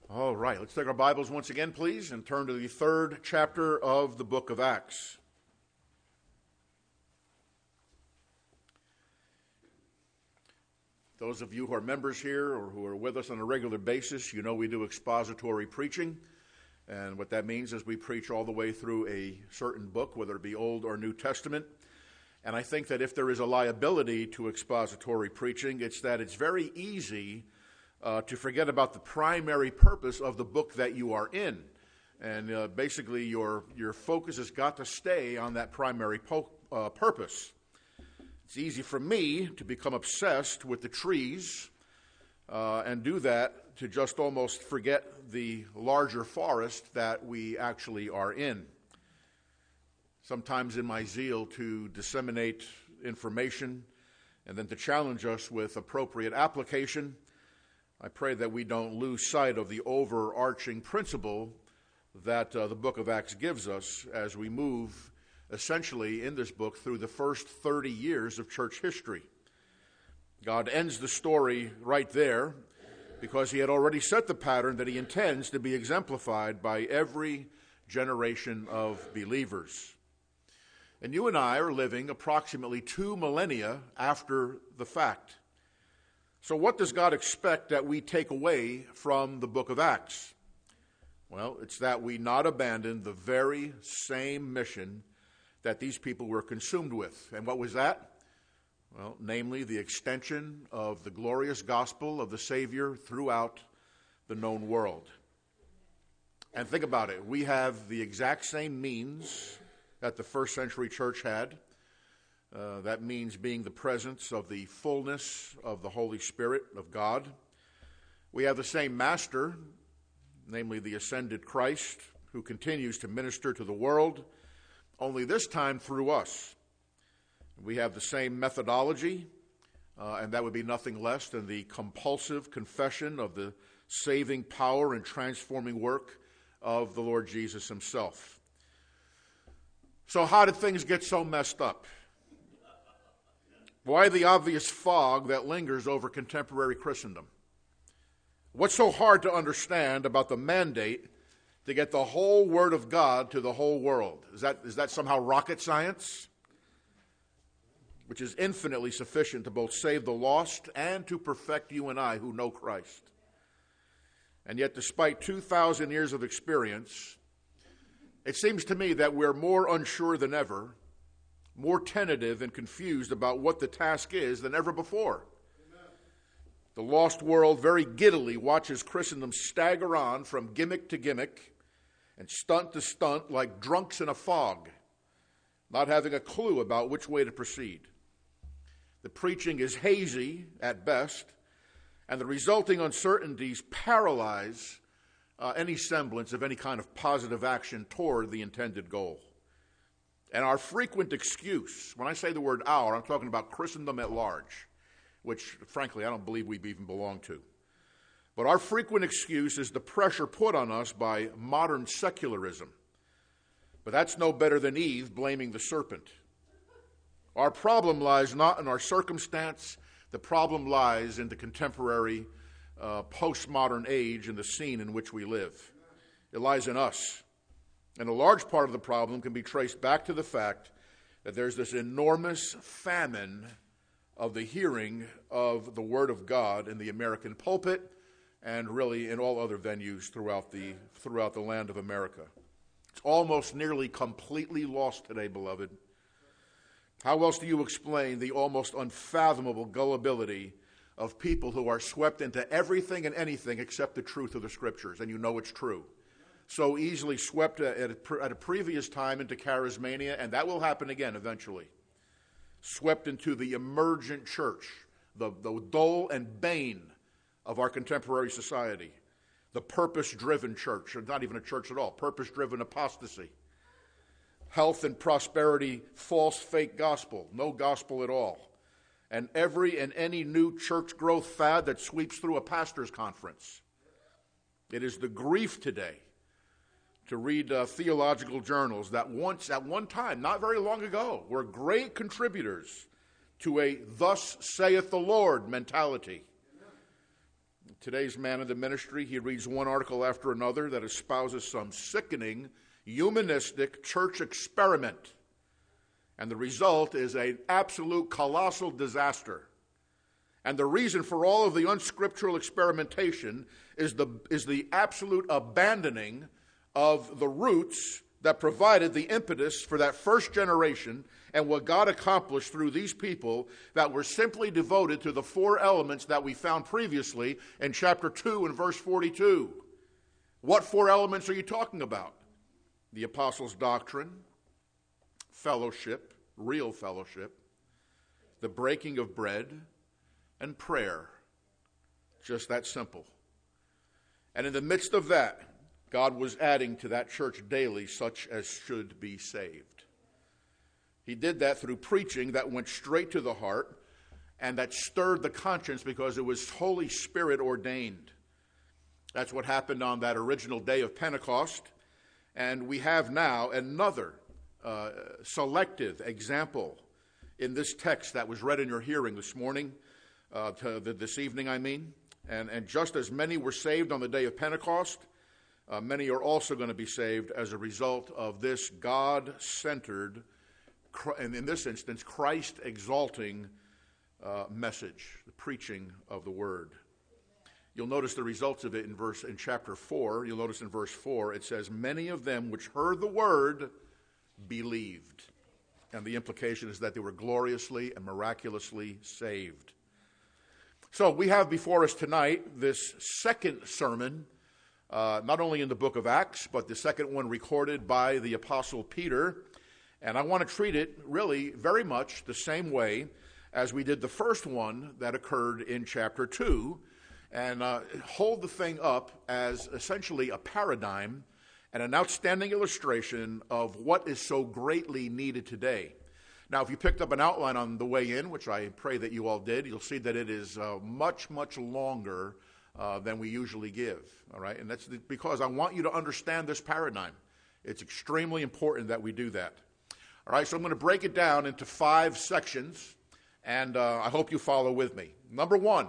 All right, let's take our Bibles once again, please, and turn to the third chapter of the book of Acts. Those of you who are members here or who are with us on a regular basis, you know we do expository preaching. And what that means is we preach all the way through a certain book, whether it be Old or New Testament. And I think that if there is a liability to expository preaching, it's that it's very easy to forget about the primary purpose of the book that you are in. And basically your focus has got to stay on that primary purpose. It's easy for me to become obsessed with the trees and do that to just almost forget the larger forest that we actually are in. Sometimes in my zeal to disseminate information and then to challenge us with appropriate application, I pray that we don't lose sight of the overarching principle that the book of Acts gives us as we move essentially in this book through the first 30 years of church history. God ends the story right there because he had already set the pattern that he intends to be exemplified by every generation of believers. And you and I are living approximately 2 millennia after the fact. So what does God expect that we take away from the book of Acts? Well, it's that we not abandon the very same mission that these people were consumed with. And what was that? Well, namely the extension of the glorious gospel of the Savior throughout the known world. And think about it. We have the exact same means that the first century church had. That means being the presence of the fullness of the Holy Spirit of God. We have the same master, namely the ascended Christ, who continues to minister to the world, only this time through us. We have the same methodology, and that would be nothing less than the compulsive confession of the saving power and transforming work of the Lord Jesus himself. So how did things get so messed up? Why the obvious fog that lingers over contemporary Christendom? What's so hard to understand about the mandate to get the whole Word of God to the whole world? Is that somehow rocket science? Which is infinitely sufficient to both save the lost and to perfect you and I who know Christ. And yet, despite 2,000 years of experience, it seems to me that we're more unsure than ever, more tentative and confused about what the task is than ever before. Amen. The lost world very giddily watches Christendom stagger on from gimmick to gimmick and stunt to stunt like drunks in a fog, not having a clue about which way to proceed. The preaching is hazy at best, and the resulting uncertainties paralyze any semblance of any kind of positive action toward the intended goal. And our frequent excuse, when I say the word our, I'm talking about Christendom at large, which, frankly, I don't believe we even belong to. But our frequent excuse is the pressure put on us by modern secularism. But that's no better than Eve blaming the serpent. Our problem lies not in our circumstance. The problem lies in the contemporary postmodern age and the scene in which we live. It lies in us. And a large part of the problem can be traced back to the fact that there's this enormous famine of the hearing of the Word of God in the American pulpit and really in all other venues throughout the land of America. It's almost nearly completely lost today, beloved. How else do you explain the almost unfathomable gullibility of people who are swept into everything and anything except the truth of the Scriptures, and you know it's true? So easily swept at a previous time into charismania, and that will happen again eventually. Swept into the emergent church, the dole and bane of our contemporary society, the purpose-driven church, or not even a church at all, purpose-driven apostasy, health and prosperity, false, fake gospel, no gospel at all, and every and any new church growth fad that sweeps through a pastor's conference. It is the grief today to read theological journals that once, at one time, not very long ago, were great contributors to a thus saith the Lord mentality. Today's man in the ministry, he reads one article after another that espouses some sickening, humanistic church experiment. And the result is an absolute colossal disaster. And the reason for all of the unscriptural experimentation is the absolute abandoning of the roots that provided the impetus for that first generation and what God accomplished through these people that were simply devoted to the four elements that we found previously in chapter 2 and verse 42. What four elements are you talking about? The apostles' doctrine, fellowship, real fellowship, the breaking of bread, and prayer. Just that simple. And in the midst of that, God was adding to that church daily such as should be saved. He did that through preaching that went straight to the heart and that stirred the conscience because it was Holy Spirit ordained. That's what happened on that original day of Pentecost. And we have now another selective example in this text that was read in your hearing this morning, this evening, I mean. And just as many were saved on the day of Pentecost, many are also going to be saved as a result of this God-centered, and in this instance, Christ-exalting message, the preaching of the Word. You'll notice the results of it in chapter 4. You'll notice in verse 4, it says, many of them which heard the Word believed. And the implication is that they were gloriously and miraculously saved. So we have before us tonight this second sermon, not only in the book of Acts, but the second one recorded by the Apostle Peter. And I want to treat it really very much the same way as we did the first one that occurred in chapter 2, and hold the thing up as essentially a paradigm and an outstanding illustration of what is so greatly needed today. Now, if you picked up an outline on the way in, which I pray that you all did, you'll see that it is much, much longer than we usually give, all right? And that's because I want you to understand this paradigm. It's extremely important that we do that. All right, so I'm going to break it down into 5 sections, and I hope you follow with me. Number 1,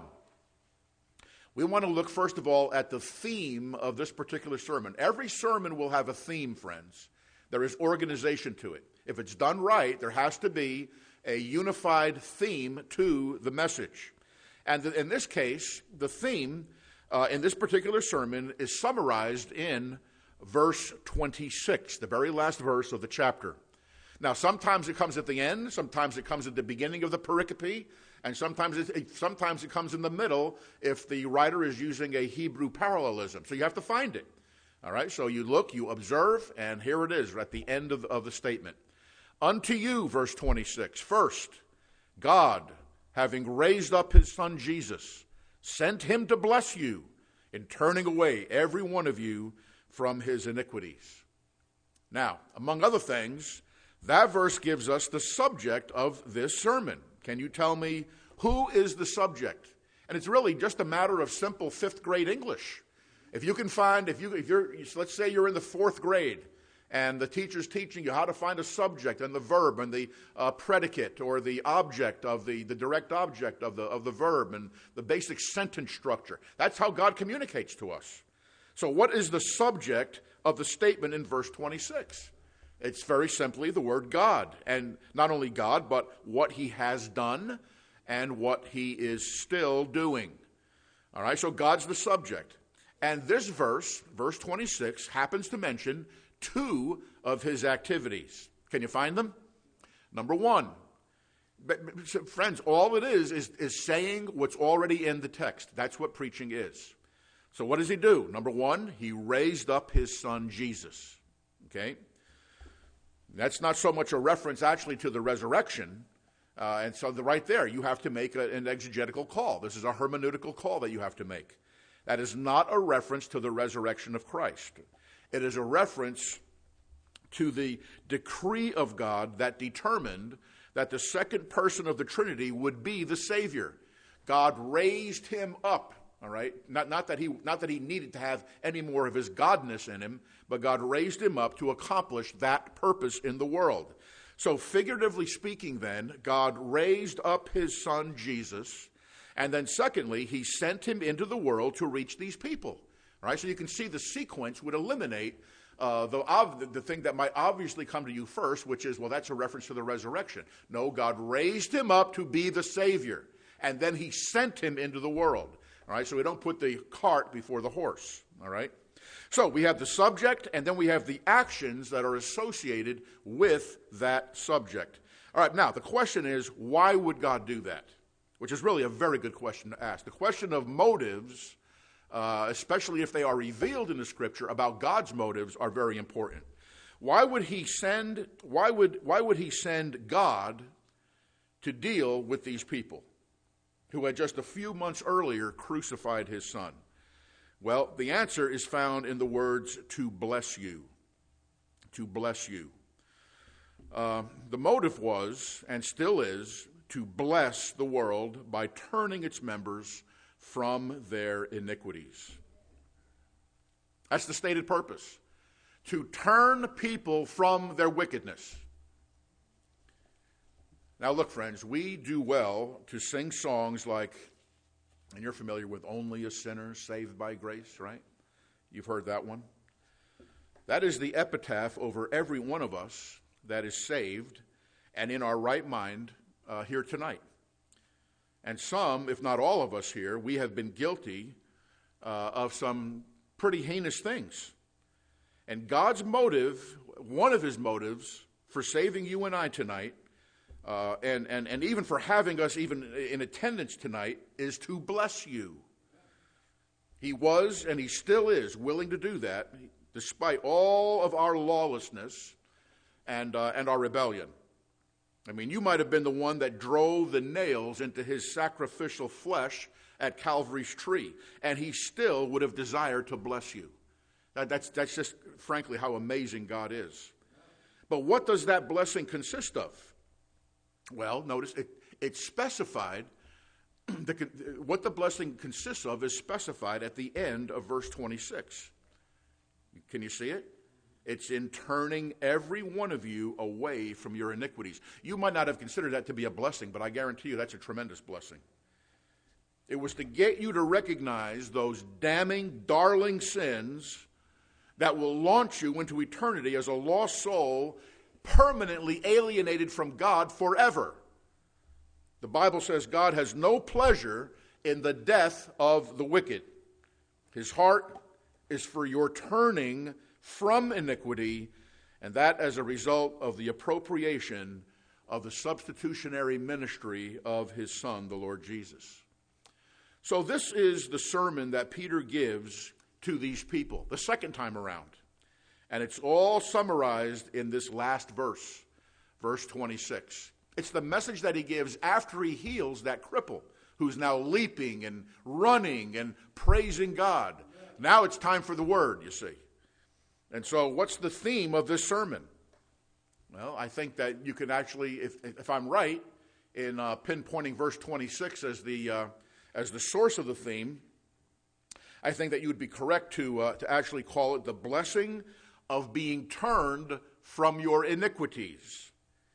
we want to look, first of all, at the theme of this particular sermon. Every sermon will have a theme, friends. There is organization to it. If it's done right, there has to be a unified theme to the message. And in this case, the theme in this particular sermon is summarized in verse 26, the very last verse of the chapter. Now, sometimes it comes at the end, sometimes it comes at the beginning of the pericope, and sometimes it comes in the middle if the writer is using a Hebrew parallelism. So you have to find it. All right, so you look, you observe, and here it is at the end of the statement. Unto you, verse 26, first, God, having raised up his Son Jesus, sent him to bless you in turning away every one of you from his iniquities. Now, among other things, that verse gives us the subject of this sermon. Can you tell me who is the subject? And it's really just a matter of simple 5th grade English. If you can find, let's say you're in the 4th grade, and the teacher's teaching you how to find a subject and the verb and the predicate or the object of the direct object of the verb and the basic sentence structure. That's how God communicates to us. So what is the subject of the statement in verse 26? It's very simply the word God. And not only God, but what he has done and what he is still doing. All right, so God's the subject. And this verse, verse 26, happens to mention 2 of his activities. Can you find them? Number 1. Friends, all it is saying what's already in the text. That's what preaching is. So what does he do? Number 1, he raised up his Son Jesus. Okay? That's not so much a reference actually to the resurrection. And so right there, you have to make an exegetical call. This is a hermeneutical call that you have to make. That is not a reference to the resurrection of Christ. It is a reference to the decree of God that determined that the second person of the Trinity would be the Savior. God raised him up, all right? Not that he needed to have any more of his godness in him, but God raised him up to accomplish that purpose in the world. So figuratively speaking then, God raised up his Son Jesus, And then secondly, he sent him into the world to reach these people. All right, so you can see the sequence would eliminate the thing that might obviously come to you first, which is, well, that's a reference to the resurrection. No, God raised him up to be the Savior, and then he sent him into the world. All right, so we don't put the cart before the horse. All right, so we have the subject, and then we have the actions that are associated with that subject. All right, now the question is, why would God do that? Which is really a very good question to ask. The question of motives, especially if they are revealed in the Scripture about God's motives, are very important. Why would he send God to deal with these people who had just a few months earlier crucified his son? Well, the answer is found in the words, to bless you. To bless you. The motive was, and still is, to bless the world by turning its members from their iniquities. That's the stated purpose. To turn people from their wickedness. Now look, friends, we do well to sing songs like, and you're familiar with Only a Sinner Saved by Grace, right? You've heard that one. That is the epitaph over every one of us that is saved and in our right mind here tonight. And some, if not all of us here, we have been guilty of some pretty heinous things. And God's motive, one of his motives for saving you and I tonight, and even for having us even in attendance tonight, is to bless you. He was, and he still is, willing to do that, despite all of our lawlessness and our rebellion. I mean, you might have been the one that drove the nails into his sacrificial flesh at Calvary's tree, and he still would have desired to bless you. That's just, frankly, how amazing God is. But what does that blessing consist of? Well, notice it's specified. What the blessing consists of is specified at the end of verse 26. Can you see it? It's in turning every one of you away from your iniquities. You might not have considered that to be a blessing, but I guarantee you that's a tremendous blessing. It was to get you to recognize those damning, darling sins that will launch you into eternity as a lost soul, permanently alienated from God forever. The Bible says God has no pleasure in the death of the wicked. His heart is for your turning from iniquity, and that as a result of the appropriation of the substitutionary ministry of his Son, the Lord Jesus. So this is the sermon that Peter gives to these people, the second time around. And it's all summarized in this last verse, verse 26. It's the message that he gives after he heals that cripple who's now leaping and running and praising God. Now it's time for the word, you see. And so what's the theme of this sermon? Well, I think that you can actually, if I'm right, in pinpointing verse 26 as the source of the theme, I think that you would be correct to actually call it the blessing of being turned from your iniquities.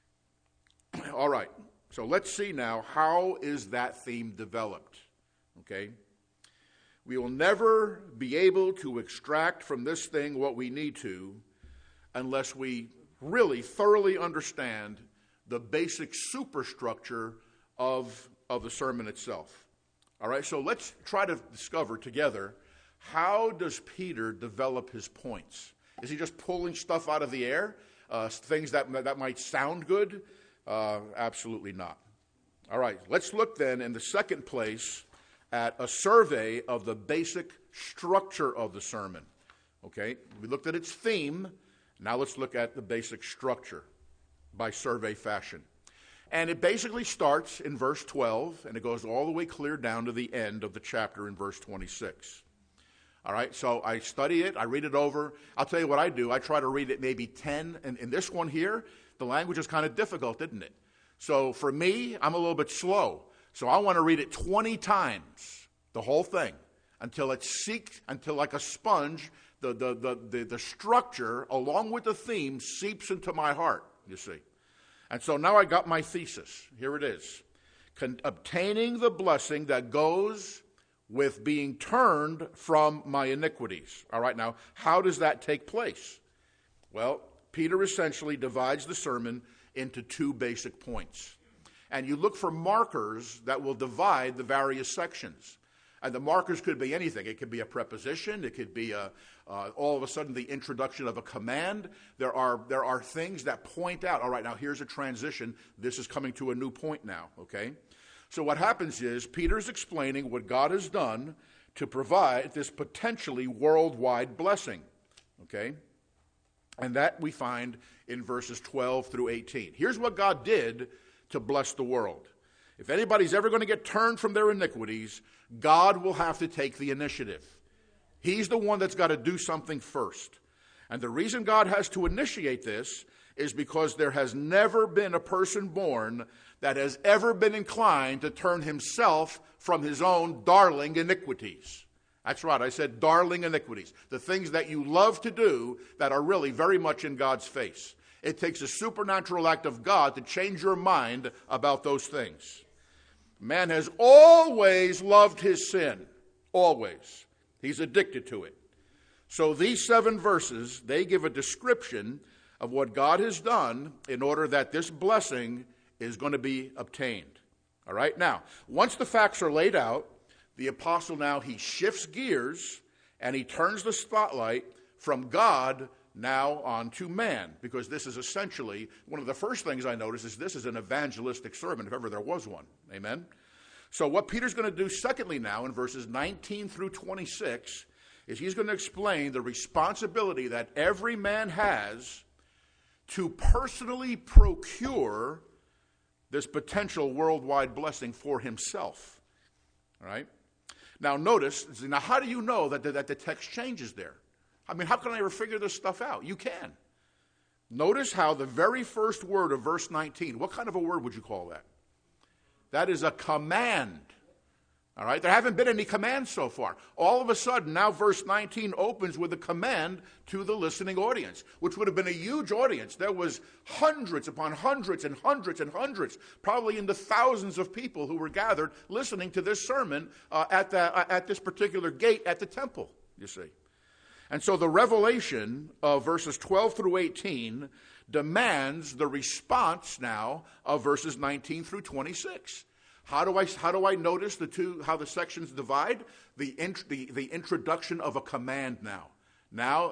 All right, so let's see now, how is that theme developed? Okay? We will never be able to extract from this thing what we need to unless we really thoroughly understand the basic superstructure of the sermon itself. All right, so let's try to discover together, how does Peter develop his points? Is he just pulling stuff out of the air, things that might sound good? Absolutely not. All right, let's look then in the second place at a survey of the basic structure of the sermon. Okay, we looked at its theme. Now let's look at the basic structure by survey fashion. And it basically starts in verse 12, and it goes all the way clear down to the end of the chapter in verse 26. All right, so I study it, I read it over. I'll tell you what I do. I try to read it maybe 10. And in this one here, the language is kind of difficult, isn't it? So for me, I'm a little bit slow. So I want to read it 20 times, the whole thing, until like a sponge, the structure along with the theme seeps into my heart, you see. And so now I got my thesis. Here it is. obtaining the blessing that goes with being turned from my iniquities. All right, now, how does that take place? Well, Peter essentially divides the sermon into two basic points. And you look for markers that will divide the various sections. And the markers could be anything. It could be a preposition. It could be all of a sudden the introduction of a command. There are things that point out, all right, now here's a transition. This is coming to a new point now, okay? So what happens is Peter's explaining what God has done to provide this potentially worldwide blessing, okay? And that we find in verses 12 through 18. Here's what God did to bless the world. If anybody's ever going to get turned from their iniquities, God will have to take the initiative. He's the one that's got to do something first. And the reason God has to initiate this is because there has never been a person born that has ever been inclined to turn himself from his own darling iniquities. That's right, I said darling iniquities. The things that you love to do that are really very much in God's face. It takes a supernatural act of God to change your mind about those things. Man has always loved his sin. Always. He's addicted to it. So these 7 verses, they give a description of what God has done in order that this blessing is going to be obtained. All right? Now, once the facts are laid out, the apostle now, he shifts gears and he turns the spotlight from God now onto man, because this is essentially, one of the first things I notice is this is an evangelistic sermon, if ever there was one. Amen? So what Peter's going to do secondly now in verses 19 through 26 is he's going to explain the responsibility that every man has to personally procure this potential worldwide blessing for himself. All right? Now notice, now how do you know that the text changes there? I mean, how can I ever figure this stuff out? You can. Notice how the very first word of verse 19, what kind of a word would you call that? That is a command. All right? There haven't been any commands so far. All of a sudden, now verse 19 opens with a command to the listening audience, which would have been a huge audience. There was hundreds upon hundreds and hundreds and hundreds, probably in the thousands of people who were gathered listening to this sermon at this particular gate at the temple, you see. And so the revelation of verses 12 through 18 demands the response now of verses 19 through 26. How do I notice how the sections divide? The introduction of a command now. Now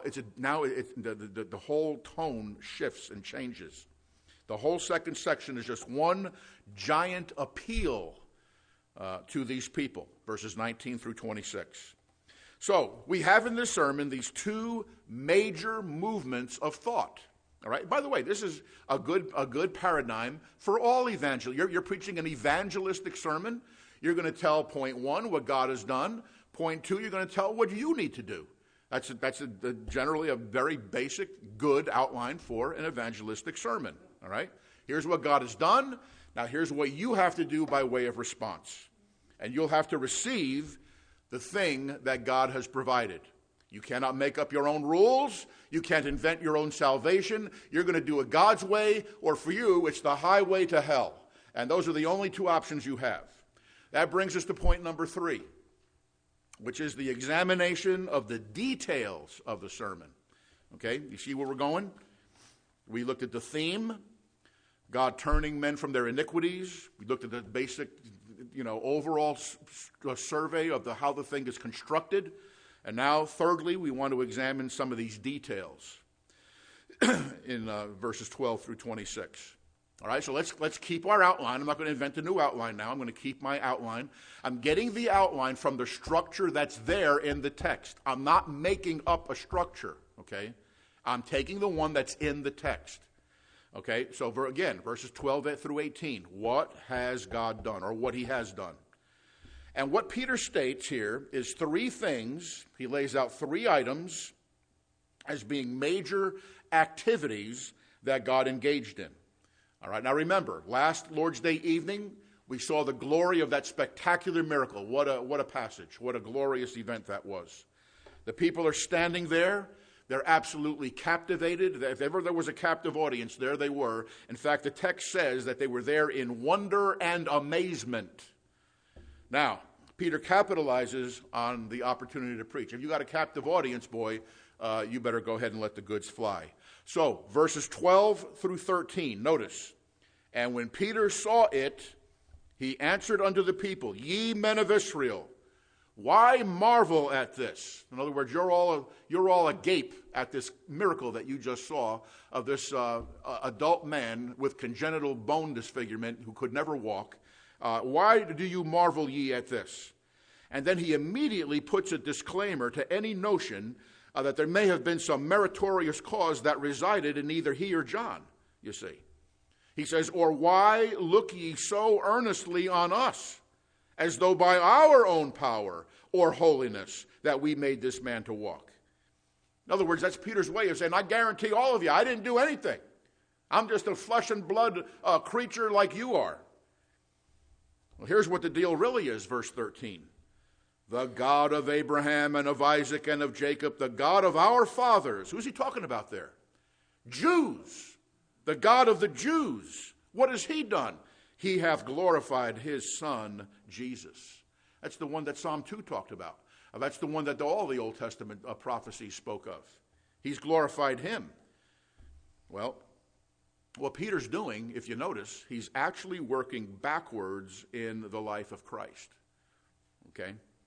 the whole tone shifts and changes. The whole second section is just one giant appeal to these people, verses 19 through 26. So we have in this sermon these two major movements of thought. All right. By the way, this is a good paradigm for all evangelists. You're preaching an evangelistic sermon. You're going to tell, point 1, what God has done. Point 2, you're going to tell what you need to do. That's generally a very basic, good outline for an evangelistic sermon. All right. Here's what God has done. Now here's what you have to do by way of response. And you'll have to receive the thing that God has provided. You cannot make up your own rules. You can't invent your own salvation. You're going to do it God's way, or for you, it's the highway to hell. And those are the only two options you have. That brings us to point number 3, which is the examination of the details of the sermon. Okay, you see where we're going? We looked at the theme, God turning men from their iniquities. We looked at the basic, overall survey of how the thing is constructed. And now, thirdly, we want to examine some of these details in verses 12 through 26. All right, so let's keep our outline. I'm not going to invent a new outline now. I'm going to keep my outline. I'm getting the outline from the structure that's there in the text. I'm not making up a structure, okay? I'm taking the one that's in the text. Okay, so again, verses 12 through 18. What has God done, or what he has done? And what Peter states here is 3 things. He lays out 3 items as being major activities that God engaged in. All right, now remember, last Lord's Day evening, we saw the glory of that spectacular miracle. What a passage. What a glorious event that was. The people are standing there. They're absolutely captivated. If ever there was a captive audience, there they were. In fact, the text says that they were there in wonder and amazement. Now, Peter capitalizes on the opportunity to preach. If you got a captive audience, boy, you better go ahead and let the goods fly. So, verses 12 through 13, notice. And when Peter saw it, he answered unto the people, Ye men of Israel, why marvel at this? In other words, you're all agape at this miracle that you just saw of this adult man with congenital bone disfigurement who could never walk. Why do you marvel ye at this? And then he immediately puts a disclaimer to any notion that there may have been some meritorious cause that resided in either he or John, you see. He says, Or why look ye so earnestly on us, as though by our own power or holiness that we made this man to walk? In other words, that's Peter's way of saying, I guarantee all of you, I didn't do anything. I'm just a flesh and blood creature like you are. Well, here's what the deal really is, verse 13. The God of Abraham and of Isaac and of Jacob, the God of our fathers. Who's he talking about there? Jews. The God of the Jews. What has he done? He hath glorified his Son, Jesus. That's the one that Psalm 2 talked about. That's the one that all the Old Testament prophecies spoke of. He's glorified him. Well, what Peter's doing, if you notice, he's actually working backwards in the life of Christ. Okay?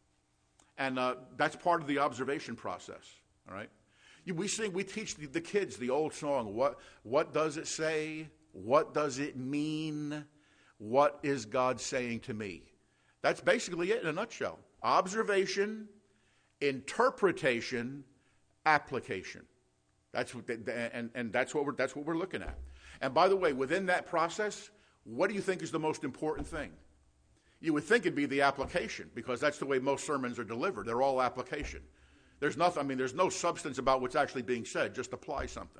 And that's part of the observation process. All right? We teach the kids the old song, what does it say? What does it mean? What is God saying to me? That's basically it in a nutshell. Observation, interpretation, application. That's what that's what we're looking at. And by the way, within that process, what do you think is the most important thing? You would think it'd be the application, because that's the way most sermons are delivered. They're all application. There's no substance about what's actually being said. Just apply something.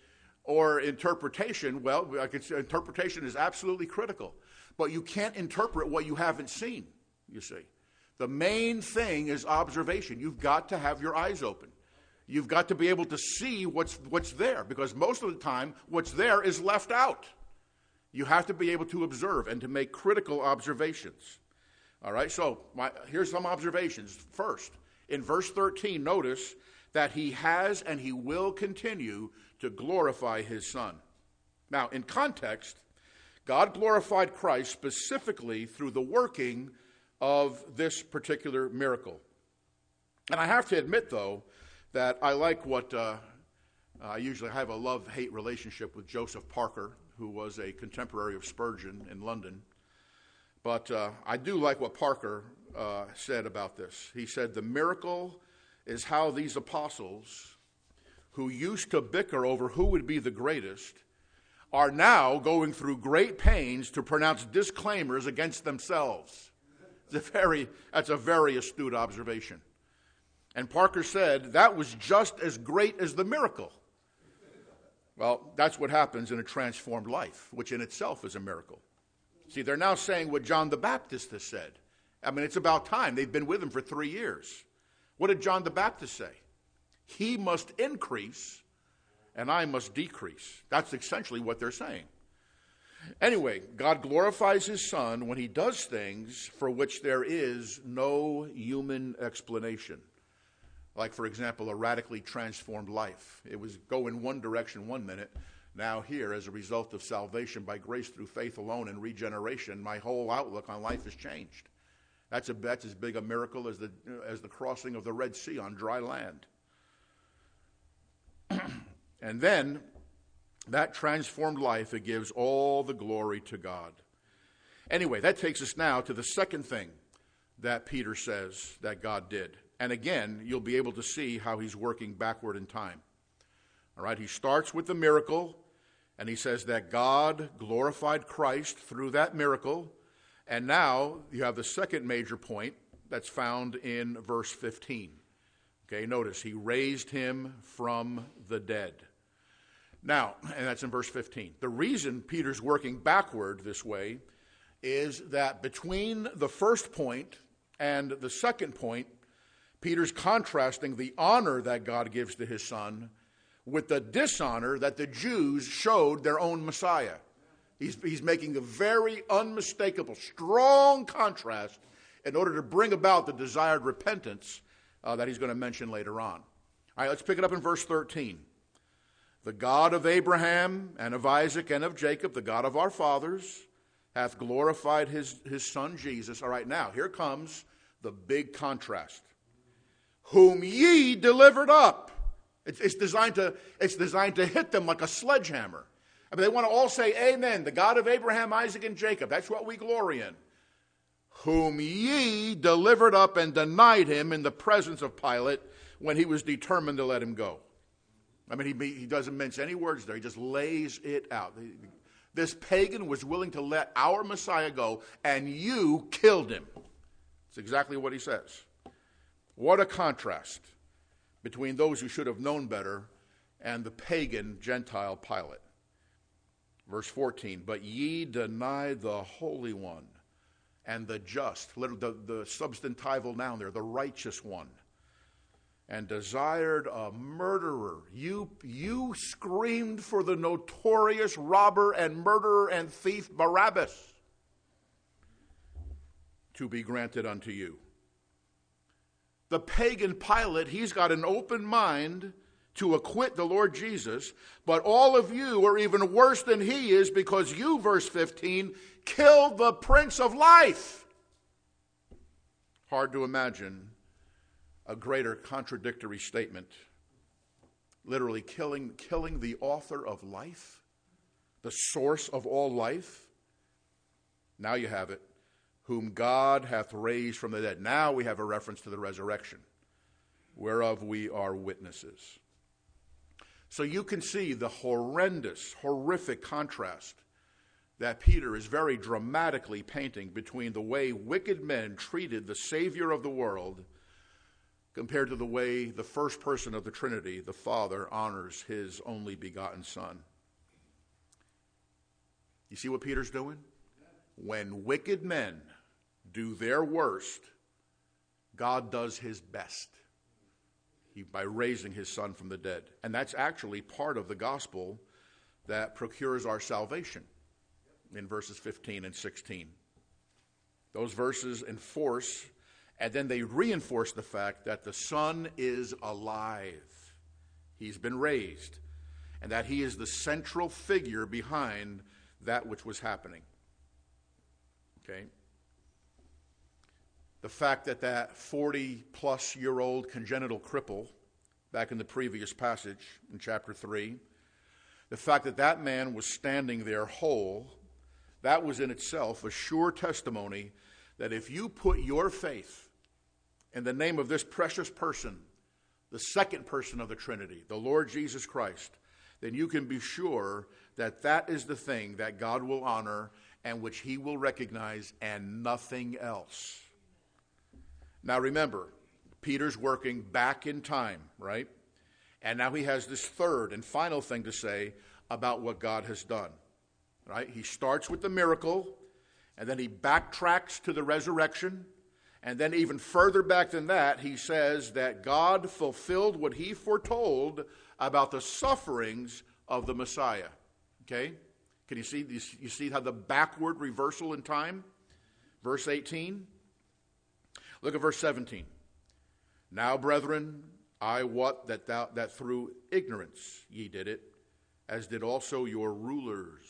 Or interpretation, well, interpretation is absolutely critical. But you can't interpret what you haven't seen, you see. The main thing is observation. You've got to have your eyes open. You've got to be able to see what's there, because most of the time, what's there is left out. You have to be able to observe and to make critical observations. All right, so here's some observations. First, in verse 13, notice that he has and he will continue to glorify his Son. Now, in context, God glorified Christ specifically through the working of this particular miracle. And I have to admit, though, that I like what I usually have a love-hate relationship with Joseph Parker, who was a contemporary of Spurgeon in London. But I do like what Parker said about this. He said, the miracle is how these apostles, who used to bicker over who would be the greatest, are now going through great pains to pronounce disclaimers against themselves. That's a very astute observation. And Parker said that was just as great as the miracle. Well, that's what happens in a transformed life, which in itself is a miracle. See, they're now saying what John the Baptist has said. I mean, it's about time. They've been with him for 3 years. What did John the Baptist say? He must increase and I must decrease. That's essentially what they're saying. Anyway, God glorifies his Son when he does things for which there is no human explanation. Like, for example, a radically transformed life. It was go in one direction 1 minute. Now here, as a result of salvation by grace through faith alone and regeneration, my whole outlook on life has changed. That's as big a miracle as the crossing of the Red Sea on dry land. And then, that transformed life, it gives all the glory to God. Anyway, that takes us now to the second thing that Peter says that God did. And again, you'll be able to see how he's working backward in time. All right, he starts with the miracle, and he says that God glorified Christ through that miracle. And now you have the second major point that's found in verse 15. Okay, notice, he raised him from the dead. Now, and that's in verse 15. The reason Peter's working backward this way is that between the first point and the second point, Peter's contrasting the honor that God gives to his Son with the dishonor that the Jews showed their own Messiah. He's making a very unmistakable, strong contrast in order to bring about the desired repentance that he's going to mention later on. All right, let's pick it up in verse 13. The God of Abraham and of Isaac and of Jacob, the God of our fathers, hath glorified his Son Jesus. All right, now, here comes the big contrast. Whom ye delivered up. It's designed to hit them like a sledgehammer. I mean, they want to all say, amen, the God of Abraham, Isaac, and Jacob. That's what we glory in. Whom ye delivered up and denied him in the presence of Pilate when he was determined to let him go. I mean, he doesn't mince any words there. He just lays it out. This pagan was willing to let our Messiah go, and you killed him. That's exactly what he says. What a contrast between those who should have known better and the pagan Gentile Pilate. Verse 14, but ye denied the Holy One and the just, the substantival noun there, the righteous one, and desired a murderer. You screamed for the notorious robber and murderer and thief Barabbas to be granted unto you. The pagan Pilate, he's got an open mind to acquit the Lord Jesus, but all of you are even worse than he is because you, verse 15, killed the Prince of Life. Hard to imagine a greater contradictory statement. Literally killing the author of life, the source of all life. Now you have it. Whom God hath raised from the dead. Now we have a reference to the resurrection, whereof we are witnesses. So you can see the horrendous, horrific contrast that Peter is very dramatically painting between the way wicked men treated the Savior of the world compared to the way the first person of the Trinity, the Father, honors his only begotten Son. You see what Peter's doing? When wicked men do their worst, God does his best by raising his Son from the dead. And that's actually part of the gospel that procures our salvation in verses 15 and 16. Those verses enforce, and then they reinforce the fact that the Son is alive. He's been raised, and that he is the central figure behind that which was happening. Okay? The fact that 40-plus-year-old congenital cripple, back in the previous passage in chapter 3, the fact that man was standing there whole, that was in itself a sure testimony that if you put your faith in the name of this precious person, the second person of the Trinity, the Lord Jesus Christ, then you can be sure that that is the thing that God will honor and which he will recognize and nothing else. Now remember, Peter's working back in time, right? And now he has this third and final thing to say about what God has done, right? He starts with the miracle, and then he backtracks to the resurrection, and then even further back than that, he says that God fulfilled what he foretold about the sufferings of the Messiah. Okay? Can you see how the backward reversal in time? Verse 18. Look at verse 17. Now, brethren, I wot that through ignorance ye did it, as did also your rulers.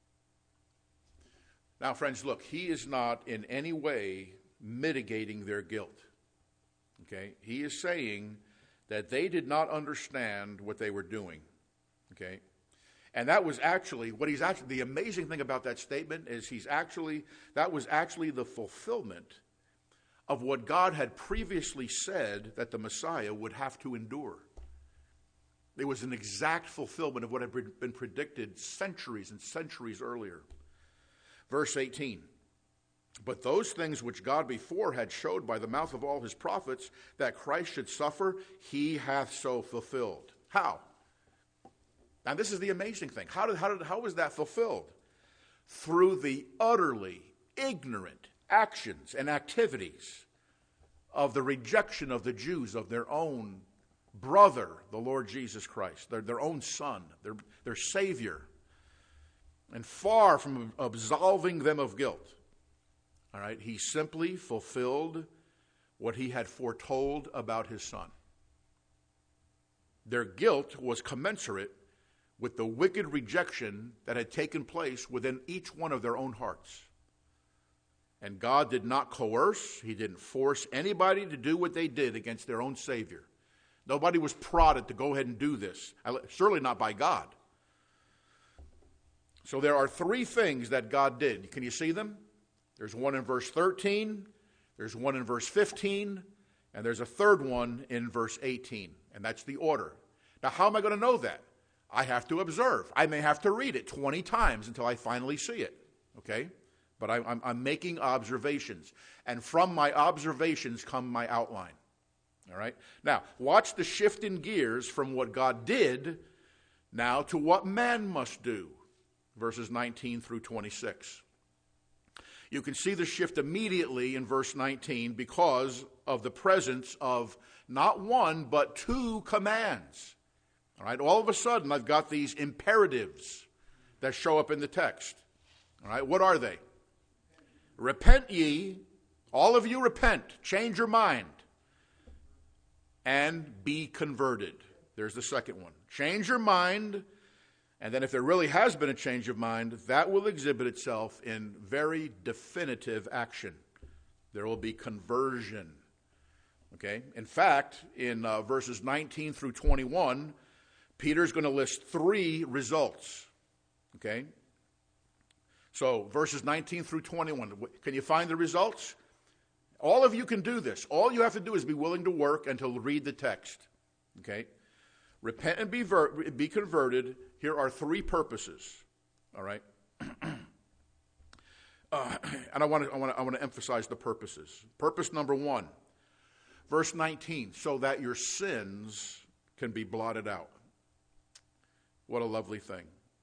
Now, friends, look, he is not in any way mitigating their guilt. Okay? He is saying that they did not understand what they were doing. Okay? And that was actually, the amazing thing about that statement is that was actually the fulfillment of what God had previously said that the Messiah would have to endure. It was an exact fulfillment of what had been predicted centuries and centuries earlier. Verse 18, but those things which God before had showed by the mouth of all his prophets that Christ should suffer, he hath so fulfilled. How? Now this is the amazing thing. How was that fulfilled? Through the utterly ignorant actions and activities of the rejection of the Jews of their own brother, the Lord Jesus Christ, their own son, their Savior, and far from absolving them of guilt. All right, he simply fulfilled what he had foretold about his son. Their guilt was commensurate with the wicked rejection that had taken place within each one of their own hearts. And God did not coerce, he didn't force anybody to do what they did against their own Savior. Nobody was prodded to go ahead and do this, certainly not by God. So there are three things that God did. Can you see them? There's one in verse 13, there's one in verse 15, and there's a third one in verse 18. And that's the order. Now, how am I going to know that? I have to observe. I may have to read it 20 times until I finally see it. Okay? But I'm making observations. And from my observations come my outline. All right? Now, watch the shift in gears from what God did now to what man must do. Verses 19 through 26. You can see the shift immediately in verse 19 because of the presence of not one, but two commands. All right, all of a sudden I've got these imperatives that show up in the text. All right, what are they? Repent ye, all of you repent, change your mind, and be converted. There's the second one. Change your mind. And then if there really has been a change of mind, that will exhibit itself in very definitive action. There will be conversion. Okay? In fact, in verses 19 through 21, Peter's going to list three results. Okay? So, verses 19 through 21. Can you find the results? All of you can do this. All you have to do is be willing to work and to read the text. Okay? Repent and be converted. Here are three purposes. All right? And I want to emphasize the purposes. Purpose number one, verse 19, so that your sins can be blotted out. What a lovely thing.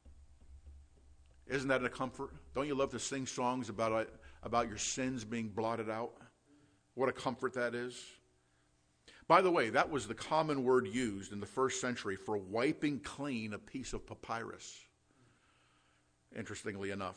Isn't that a comfort? Don't you love to sing songs about your sins being blotted out? What a comfort that is. By the way, that was the common word used in the first century for wiping clean a piece of papyrus. Interestingly enough,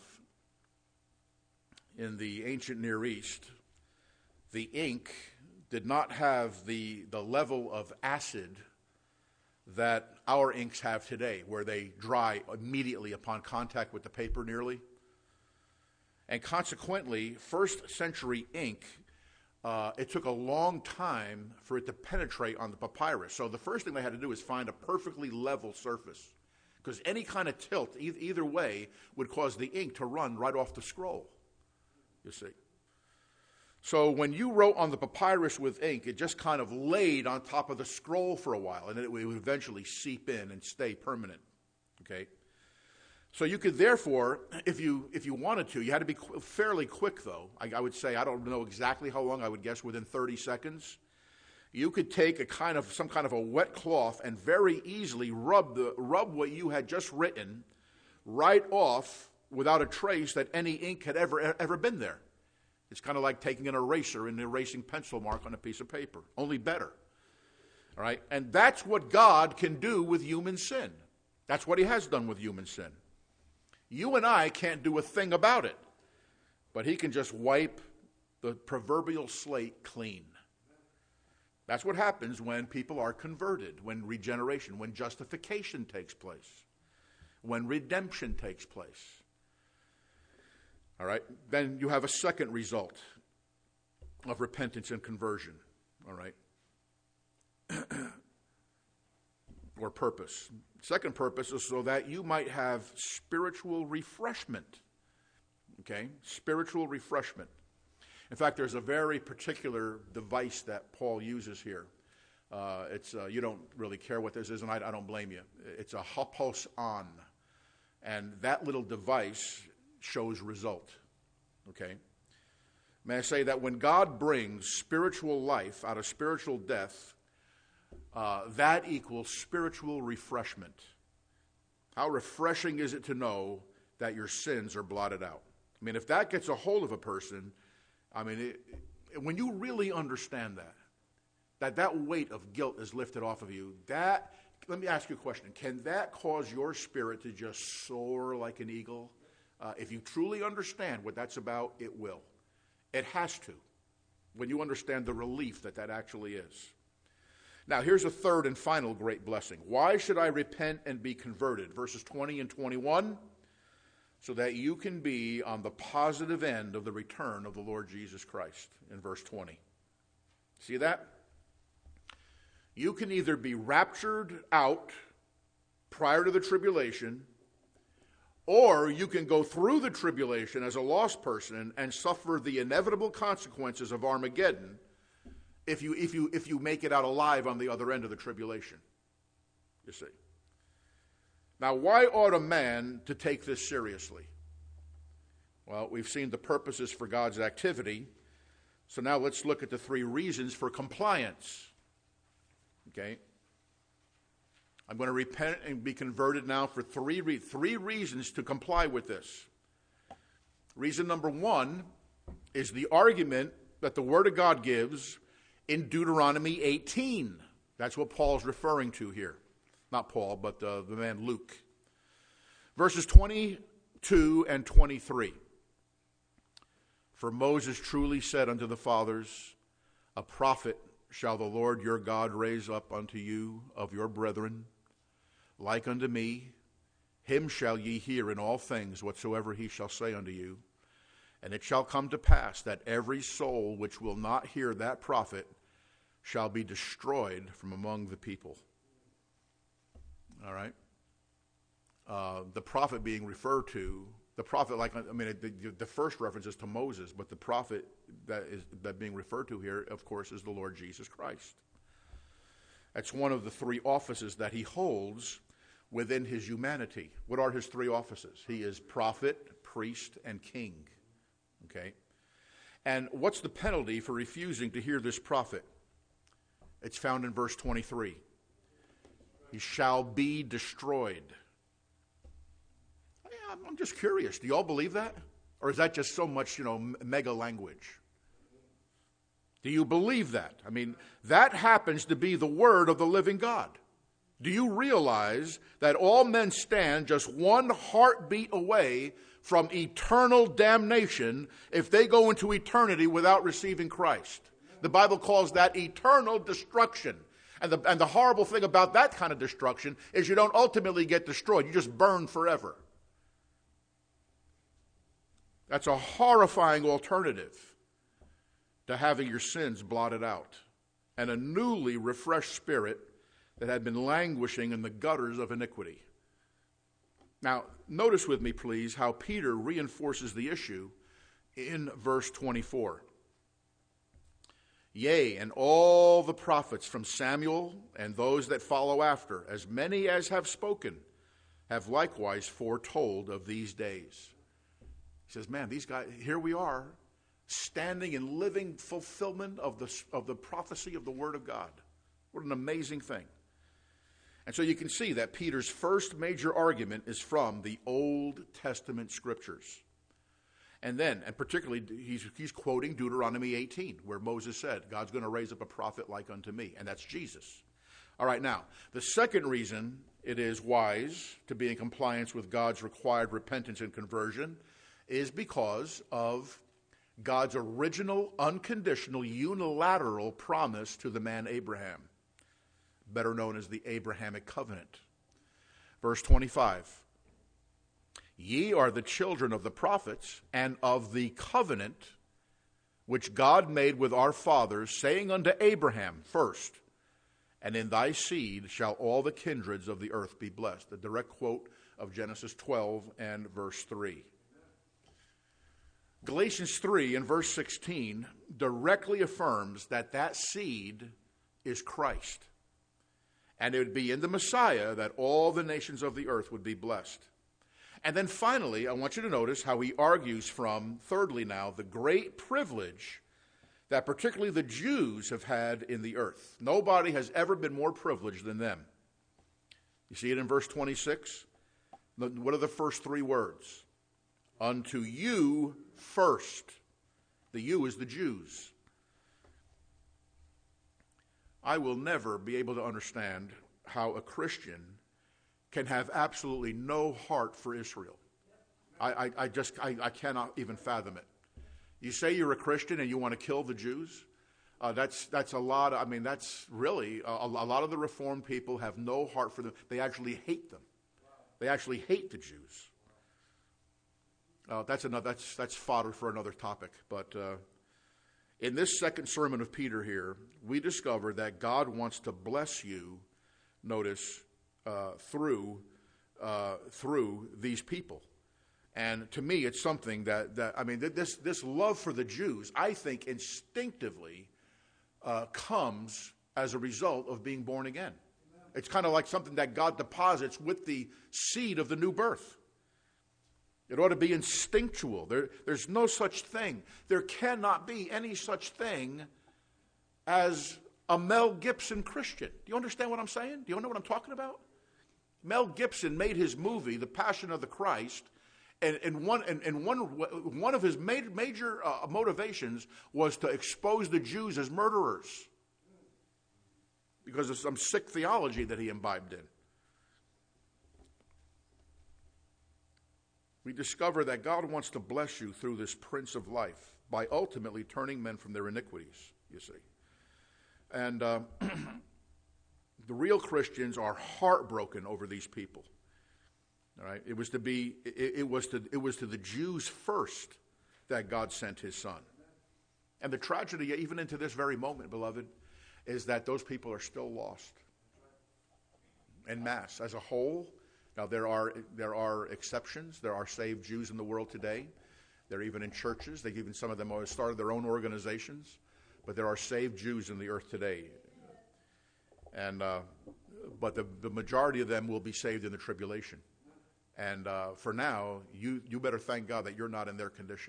in the ancient Near East, the ink did not have the level of acid that our inks have today, where they dry immediately upon contact with the paper nearly. And consequently, first century ink, it took a long time for it to penetrate on the papyrus. So the first thing they had to do is find a perfectly level surface, because any kind of tilt, either way, would cause the ink to run right off the scroll, you see. So when you wrote on the papyrus with ink, it just kind of laid on top of the scroll for a while, and it would eventually seep in and stay permanent. Okay? So you could therefore, if you wanted to, you had to be fairly quick though. I would say, I don't know exactly how long, I would guess within 30 seconds. You could take some kind of a wet cloth and very easily rub what you had just written right off without a trace that any ink had ever been there. It's kind of like taking an eraser and erasing pencil mark on a piece of paper, only better. All right? And that's what God can do with human sin. That's what he has done with human sin. You and I can't do a thing about it, but he can just wipe the proverbial slate clean. That's what happens when people are converted, when regeneration, when justification takes place, when redemption takes place. All right, then you have a second result of repentance and conversion, all right, or purpose. Second purpose is so that you might have spiritual refreshment, okay, spiritual refreshment. In fact, there's a very particular device that Paul uses here. You don't really care what this is, and I don't blame you. It's a hopos on, and that little device shows result, okay? May I say that when God brings spiritual life out of spiritual death, that equals spiritual refreshment. How refreshing is it to know that your sins are blotted out? I mean, if that gets a hold of a person, I mean, when you really understand that weight of guilt is lifted off of you, let me ask you a question. Can that cause your spirit to just soar like an eagle? If you truly understand what that's about, it will. It has to, when you understand the relief that actually is. Now, here's a third and final great blessing. Why should I repent and be converted? Verses 20 and 21, so that you can be on the positive end of the return of the Lord Jesus Christ, in verse 20. See that? You can either be raptured out prior to the tribulation, or you can go through the tribulation as a lost person and suffer the inevitable consequences of Armageddon if you make it out alive on the other end of the tribulation. You see. Now, why ought a man to take this seriously? Well, we've seen the purposes for God's activity. So now let's look at the 3 reasons for compliance. Okay? I'm going to repent and be converted now for three reasons to comply with this. Reason number 1 is the argument that the Word of God gives in Deuteronomy 18. That's what Paul's referring to here. Not Paul, but the man Luke. Verses 22 and 23. For Moses truly said unto the fathers, a prophet shall the Lord your God raise up unto you of your brethren, like unto me. Him shall ye hear in all things whatsoever he shall say unto you. And it shall come to pass that every soul which will not hear that prophet shall be destroyed from among the people. All right? The prophet being referred to, the prophet, the first reference is to Moses, but the prophet that being referred to here, of course, is the Lord Jesus Christ. That's one of the 3 offices that he holds within his humanity. What are his 3 offices? He is prophet, priest, and king. Okay? And what's the penalty for refusing to hear this prophet? It's found in verse 23. He shall be destroyed. I'm just curious. Do you all believe that? Or is that just so much, mega language? Do you believe that? I mean, that happens to be the word of the living God. Do you realize that all men stand just one heartbeat away from eternal damnation if they go into eternity without receiving Christ? The Bible calls that eternal destruction. And the horrible thing about that kind of destruction is you don't ultimately get destroyed. You just burn forever. That's a horrifying alternative to having your sins blotted out and a newly refreshed spirit that had been languishing in the gutters of iniquity. Now, notice with me, please, how Peter reinforces the issue in verse 24. Yea, and all the prophets from Samuel and those that follow after, as many as have spoken, have likewise foretold of these days. He says, man, these guys, here we are, standing in living fulfillment of the prophecy of the Word of God. What an amazing thing. And so you can see that Peter's first major argument is from the Old Testament Scriptures. And particularly, he's quoting Deuteronomy 18, where Moses said, God's going to raise up a prophet like unto me, and that's Jesus. All right, now, the second reason it is wise to be in compliance with God's required repentance and conversion is because of God's original, unconditional, unilateral promise to the man Abraham, better known as the Abrahamic covenant. Verse 25, ye are the children of the prophets and of the covenant which God made with our fathers, saying unto Abraham first, and in thy seed shall all the kindreds of the earth be blessed. A direct quote of Genesis 12 and verse 3. Galatians 3 and verse 16 directly affirms that seed is Christ. And it would be in the Messiah that all the nations of the earth would be blessed. And then finally, I want you to notice how he argues from, thirdly now, the great privilege that particularly the Jews have had in the earth. Nobody has ever been more privileged than them. You see it in verse 26? What are the first 3 words? Unto you first. The you is the Jews. I will never be able to understand how a Christian can have absolutely no heart for Israel. I cannot even fathom it. You say you're a Christian and you want to kill the Jews? That's a lot. That's really a lot of the Reformed people have no heart for them. They actually hate them. They actually hate the Jews. That's fodder for another topic. But in this second sermon of Peter here, we discover that God wants to bless you. Notice through these people. And to me, it's something this love for the Jews, I think, instinctively comes as a result of being born again. It's kind of like something that God deposits with the seed of the new birth. It ought to be instinctual. There's no such thing. There cannot be any such thing as a Mel Gibson Christian. Do you understand what I'm saying? Do you know what I'm talking about? Mel Gibson made his movie, The Passion of the Christ, and one of his major motivations was to expose the Jews as murderers because of some sick theology that he imbibed in. We discover that God wants to bless you through this Prince of Life by ultimately turning men from their iniquities, you see. And the real Christians are heartbroken over these people. All right, it was to the Jews first that God sent his Son. And the tragedy, even into this very moment, beloved, is that those people are still lost en masse as a whole. Now there are exceptions. There are saved Jews in the world today. They're even in churches. Some of them have started their own organizations. But there are saved Jews in the earth today. And but the majority of them will be saved in the tribulation. And for now, you better thank God that you're not in their condition.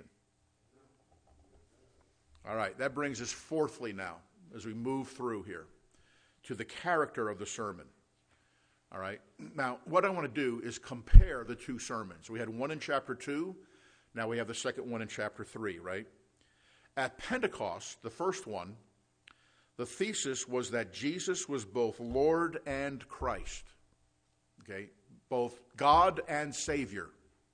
All right, that brings us fourthly now, as we move through here, to the character of the sermon. All right, now what I want to do is compare the two sermons. We had one in chapter 2, now we have the second one in chapter 3, right? At Pentecost, the first one, the thesis was that Jesus was both Lord and Christ. Okay, both God and Savior.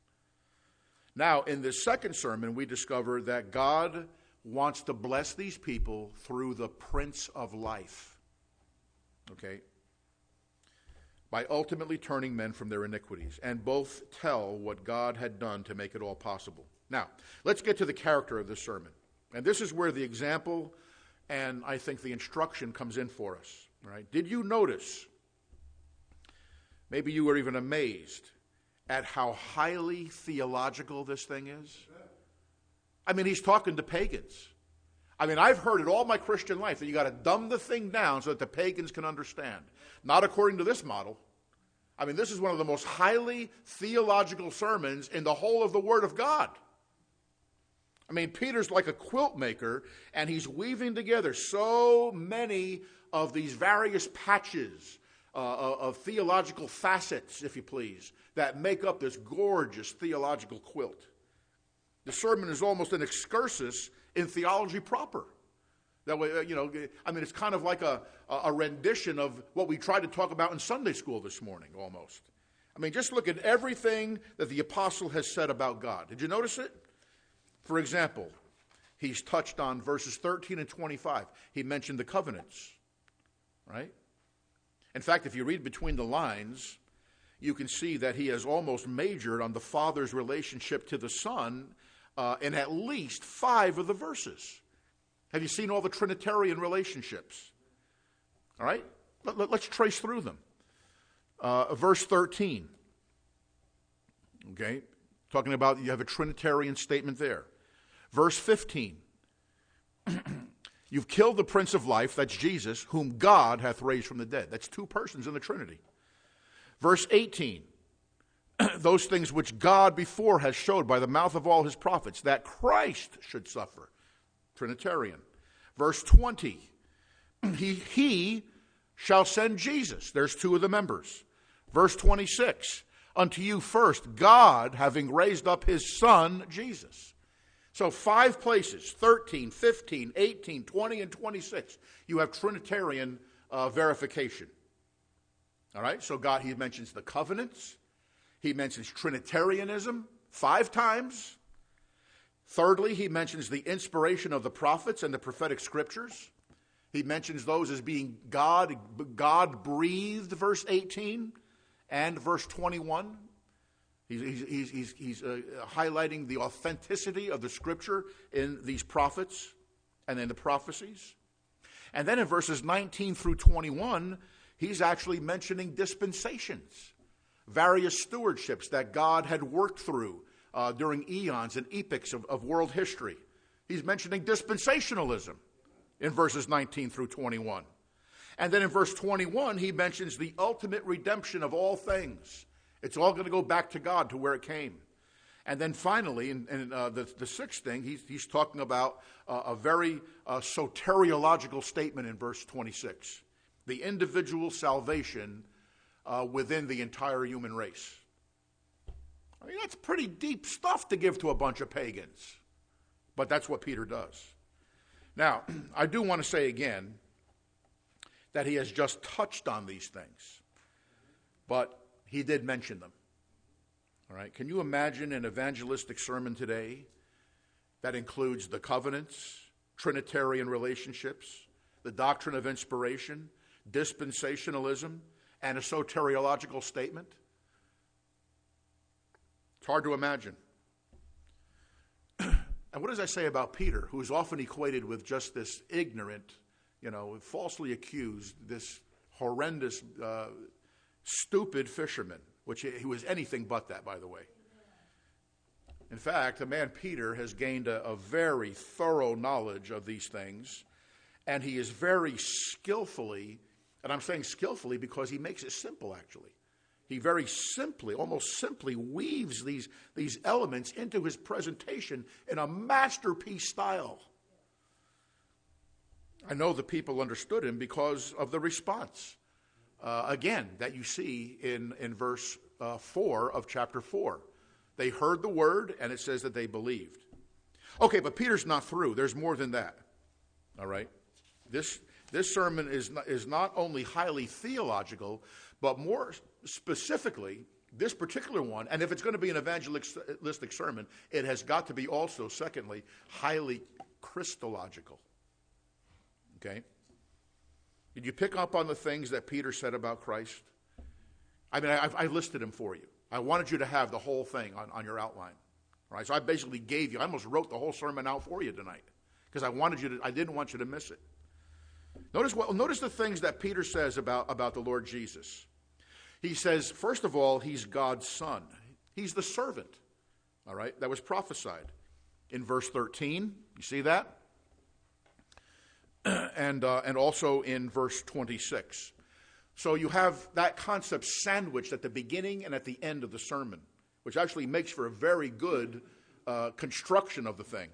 Now, in this second sermon, we discover that God wants to bless these people through the Prince of Life. Okay? By ultimately turning men from their iniquities. And both tell what God had done to make it all possible. Now, let's get to the character of this sermon. And this is where the example and I think the instruction comes in for us. Right? Did you notice, maybe you were even amazed at how highly theological this thing is? I mean, he's talking to pagans. I mean, I've heard it all my Christian life that you got to dumb the thing down so that the pagans can understand. Not according to this model. I mean, this is one of the most highly theological sermons in the whole of the Word of God. I mean, Peter's like a quilt maker, and he's weaving together so many of these various patches of theological facets, if you please, that make up this gorgeous theological quilt. The sermon is almost an excursus in theology proper. That way, it's kind of like a rendition of what we tried to talk about in Sunday school this morning, almost. I mean, just look at everything that the apostle has said about God. Did you notice it? For example, he's touched on verses 13 and 25. He mentioned the covenants, right? In fact, if you read between the lines, you can see that he has almost majored on the Father's relationship to the Son in at least 5 of the verses. Have you seen all the Trinitarian relationships? All right? Let's trace through them. Verse 13. Okay? Talking about you have a Trinitarian statement there. Verse 15. You've killed the Prince of Life, that's Jesus, whom God hath raised from the dead. That's 2 persons in the Trinity. Verse 18. Those things which God before has showed by the mouth of all his prophets, that Christ should suffer. Trinitarian. Verse 20. He shall send Jesus. There's 2 of the members. Verse 26. Unto you first, God having raised up his Son, Jesus. So 5 places, 13, 15, 18, 20, and 26, you have Trinitarian verification. All right, so God, he mentions the covenants. He mentions Trinitarianism 5 times. Thirdly, he mentions the inspiration of the prophets and the prophetic scriptures. He mentions those as being God-breathed, verse 18, and verse 21. He's highlighting the authenticity of the scripture in these prophets and in the prophecies. And then in verses 19 through 21, he's actually mentioning dispensations, various stewardships that God had worked through during eons and epochs of world history. He's mentioning dispensationalism in verses 19 through 21. And then in verse 21, he mentions the ultimate redemption of all things. It's all going to go back to God, to where it came. And then finally, in the sixth thing, he's talking about a very soteriological statement in verse 26. The individual salvation within the entire human race. I mean, that's pretty deep stuff to give to a bunch of pagans. But that's what Peter does. Now, I do want to say again that he has just touched on these things. But he did mention them. All right. Can you imagine an evangelistic sermon today that includes the covenants, Trinitarian relationships, the doctrine of inspiration, dispensationalism, and a soteriological statement? It's hard to imagine. And what does that say about Peter, who is often equated with just this ignorant, falsely accused, this horrendous, stupid fisherman, which he was anything but that, by the way. In fact, the man Peter has gained a very thorough knowledge of these things, and he is very skillfully, and I'm saying skillfully because he makes it simple, actually. He very simply, almost simply, weaves these elements into his presentation in a masterpiece style. I know the people understood him because of the response. Again, that you see in verse 4 of chapter 4. They heard the word, and it says that they believed. Okay, but Peter's not through. There's more than that. All right? This sermon is not only highly theological, but more specifically, this particular one, and if it's going to be an evangelistic sermon, it has got to be also, secondly, highly Christological. Okay? Did you pick up on the things that Peter said about Christ? I mean, I listed them for you. I wanted you to have the whole thing on your outline. All right? So I basically I almost wrote the whole sermon out for you tonight because I didn't want you to miss it. Notice the things that Peter says about the Lord Jesus. He says, first of all, he's God's son. He's the servant, all right, that was prophesied. In verse 13, you see that? And also in verse 26. So you have that concept sandwiched at the beginning and at the end of the sermon, which actually makes for a very good construction of the thing.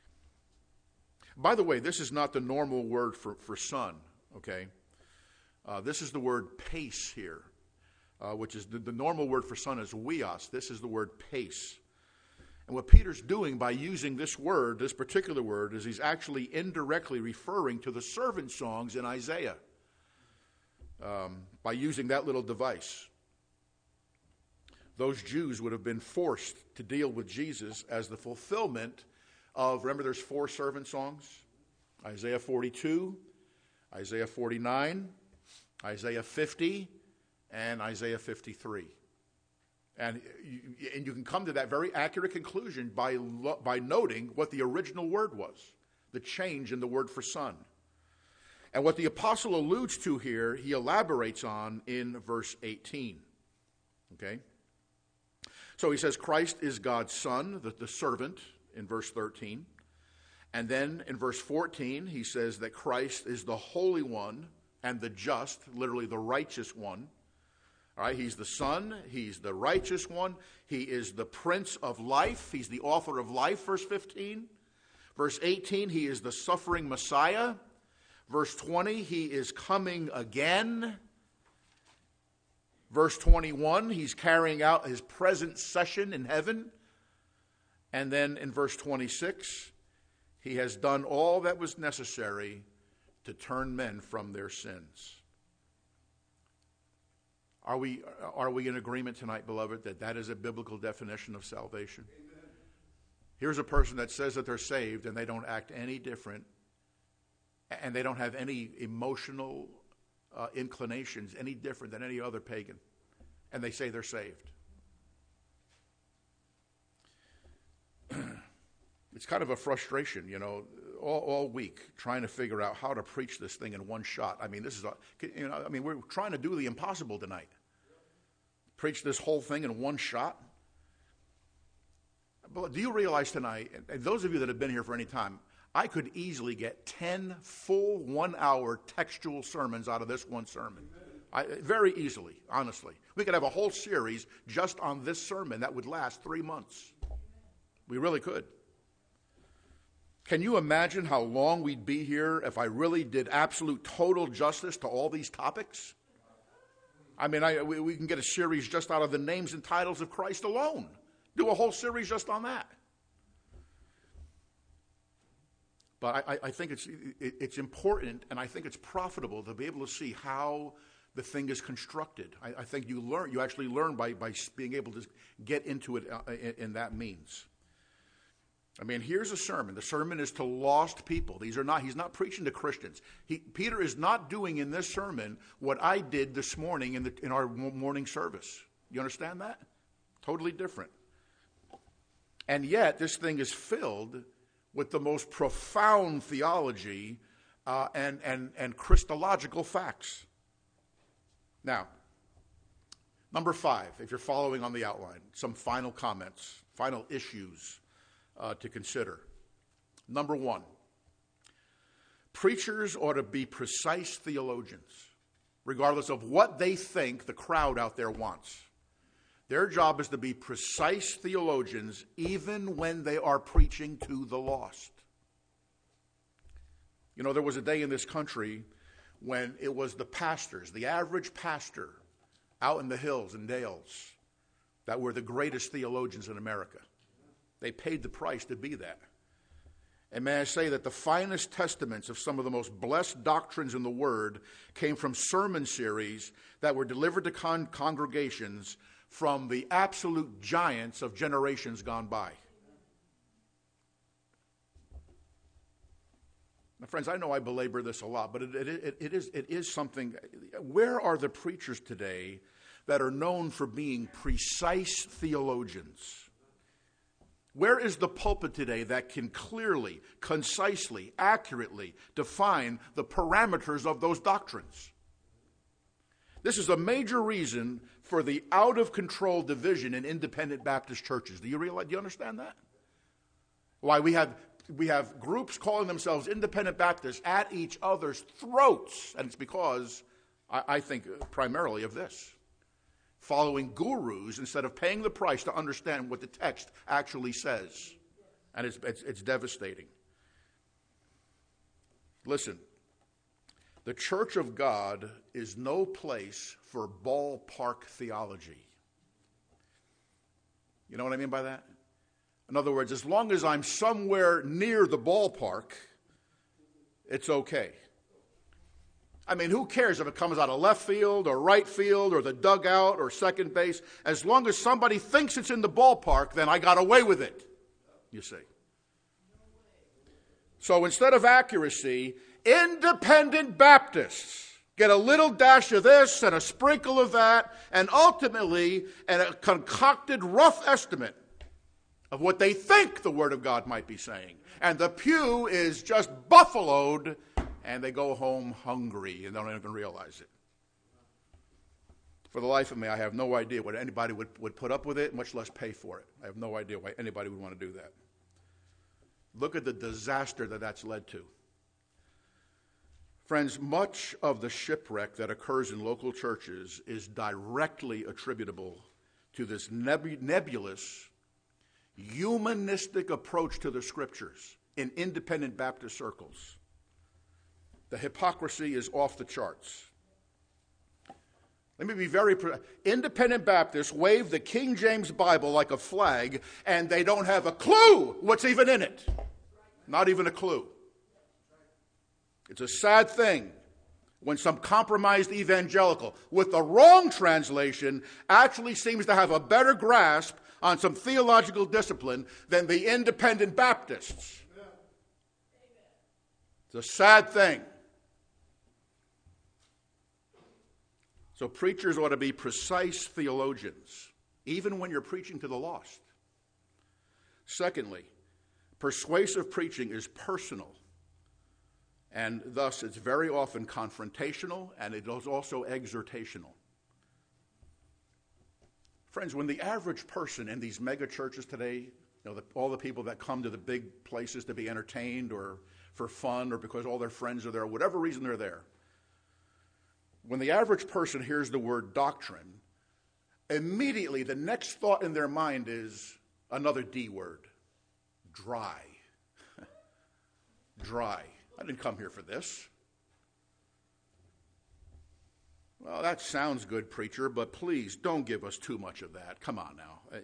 By the way, this is not the normal word for son, okay? This is the word pace here, which is the normal word for son is huios. This is the word pace. And what Peter's doing by using this word, this particular word, is he's actually indirectly referring to the servant songs in Isaiah by using that little device. Those Jews would have been forced to deal with Jesus as the fulfillment of, remember there's 4 servant songs? Isaiah 42, Isaiah 49, Isaiah 50, and Isaiah 53. And you can come to that very accurate conclusion by noting what the original word was, the change in the word for son. And what the apostle alludes to here, he elaborates on in verse 18. Okay? So he says Christ is God's son, the servant, in verse 13. And then in verse 14, he says that Christ is the Holy One and the just, literally the righteous one. All right, he's the Son, he's the righteous one, he is the Prince of life, he's the author of life, verse 15. Verse 18, he is the suffering Messiah. Verse 20, he is coming again. Verse 21, he's carrying out his present session in heaven. And then in verse 26, he has done all that was necessary to turn men from their sins. Are we in agreement tonight, beloved, that that is a biblical definition of salvation? Amen. Here's a person that says that they're saved and they don't act any different, and they don't have any emotional inclinations any different than any other pagan, and they say they're saved. It's kind of a frustration, all week trying to figure out how to preach this thing in one shot. I mean, we're trying to do the impossible tonight. Preach this whole thing in one shot. But do you realize tonight, and those of you that have been here for any time, I could easily get 10 full 1-hour textual sermons out of this one sermon. Very easily, honestly. We could have a whole series just on this sermon that would last 3 months. We really could. Can you imagine how long we'd be here if I really did absolute total justice to all these topics? I mean, we can get a series just out of the names and titles of Christ alone. Do a whole series just on that. But I think it's important, and I think it's profitable to be able to see how the thing is constructed. I think you actually learn by being able to get into it in that means. I mean, here's a sermon. The sermon is to lost people. He's not preaching to Christians. Peter is not doing in this sermon what I did this morning in our morning service. You understand that? Totally different. And yet, this thing is filled with the most profound theology and Christological facts. Now, number 5, if you're following on the outline, some final comments, final issues to consider. Number 1, preachers ought to be precise theologians, regardless of what they think the crowd out there wants. Their job is to be precise theologians even when they are preaching to the lost. There was a day in this country when it was the pastors, the average pastor out in the hills and dales, that were the greatest theologians in America. They paid the price to be that. And may I say that the finest testaments of some of the most blessed doctrines in the Word came from sermon series that were delivered to congregations from the absolute giants of generations gone by. Now, friends, I know I belabor this a lot, but it is something. Where are the preachers today that are known for being precise theologians? Where is the pulpit today that can clearly, concisely, accurately define the parameters of those doctrines? This is a major reason for the out-of-control division in independent Baptist churches. Do you understand that? Why we have groups calling themselves independent Baptists at each other's throats, and it's because, I think, primarily of this. Following gurus instead of paying the price to understand what the text actually says. And it's devastating. Listen, the Church of God is no place for ballpark theology. You know what I mean by that? In other words, as long as I'm somewhere near the ballpark, it's okay. I mean, who cares if it comes out of left field or right field or the dugout or second base? As long as somebody thinks it's in the ballpark, then I got away with it, you see. So instead of accuracy, independent Baptists get a little dash of this and a sprinkle of that, and ultimately a concocted rough estimate of what they think the Word of God might be saying. And the pew is just buffaloed, and they go home hungry and they don't even realize it. For the life of me, I have no idea what anybody would put up with it, much less pay for it. I have no idea why anybody would want to do that. Look at the disaster that's led to. Friends, much of the shipwreck that occurs in local churches is directly attributable to this nebulous, humanistic approach to the Scriptures in independent Baptist circles. The hypocrisy is off the charts. Let me be very independent Baptists wave the King James Bible like a flag, and they don't have a clue what's even in it. Not even a clue. It's a sad thing when some compromised evangelical with the wrong translation actually seems to have a better grasp on some theological discipline than the independent Baptists. It's a sad thing. So preachers ought to be precise theologians, even when you're preaching to the lost. Secondly, persuasive preaching is personal, and thus it's very often confrontational, and it is also exhortational. Friends, when the average person in these mega churches today, all the people that come to the big places to be entertained or for fun or because all their friends are there, whatever reason they're there, when the average person hears the word doctrine, immediately the next thought in their mind is another D word: dry. Dry. I didn't come here for this. Well, that sounds good, preacher, but please don't give us too much of that. Come on now.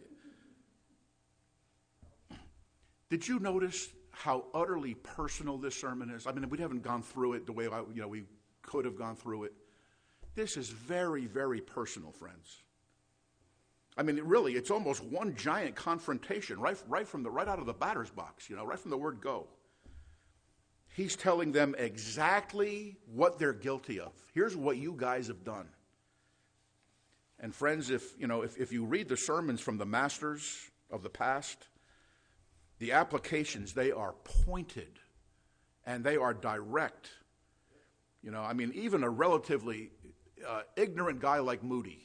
Did you notice how utterly personal this sermon is? I mean, we haven't gone through it the way we could have gone through it. This is very, very personal, friends. I mean, really, it's almost one giant confrontation right out of the batter's box, right from the word go. He's telling them exactly what they're guilty of. Here's what you guys have done. And friends, if you read the sermons from the masters of the past, the applications, they are pointed and they are direct. Even a relatively ignorant guy like Moody,